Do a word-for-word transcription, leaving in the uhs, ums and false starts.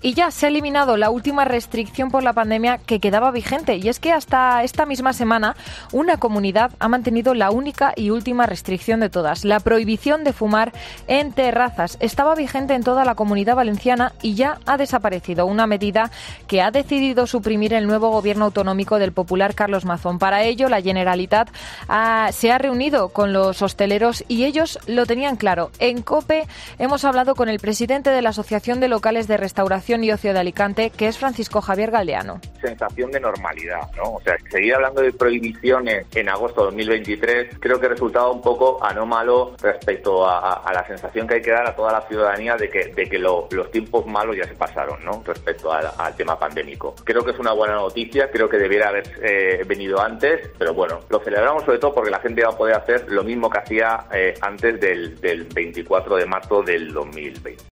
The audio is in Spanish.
Y ya se ha eliminado la última restricción por la pandemia que quedaba vigente, y es que hasta esta misma semana una comunidad ha mantenido la única y última restricción de todas, la prohibición de fumar en terrazas. Estaba vigente en toda la Comunidad Valenciana y ya ha desaparecido, una medida que ha decidido suprimir el nuevo gobierno autonómico del popular Carlos Mazón. Para ello, la Generalitat ha, se ha reunido con los hosteleros y ellos lo tenían claro. En COPE hemos hablado con el presidente de la Asociación de Locales de Restauración y Ocio de Alicante, que es Francisco Javier Galdeano. Sensación de normalidad, ¿no? O sea, seguir hablando de prohibiciones en agosto de dos mil veintitrés creo que resultaba un poco anómalo respecto a, a, a la sensación que hay que dar a toda la ciudadanía de que, de que lo, los tiempos malos ya se pasaron, ¿no? Respecto al, al tema pandémico. Creo que es una buena noticia, creo que debiera haber eh, venido antes, pero bueno, lo celebramos sobre todo porque la gente va a poder hacer lo mismo que hacía eh, antes del, del veinticuatro de marzo del dos mil veinte.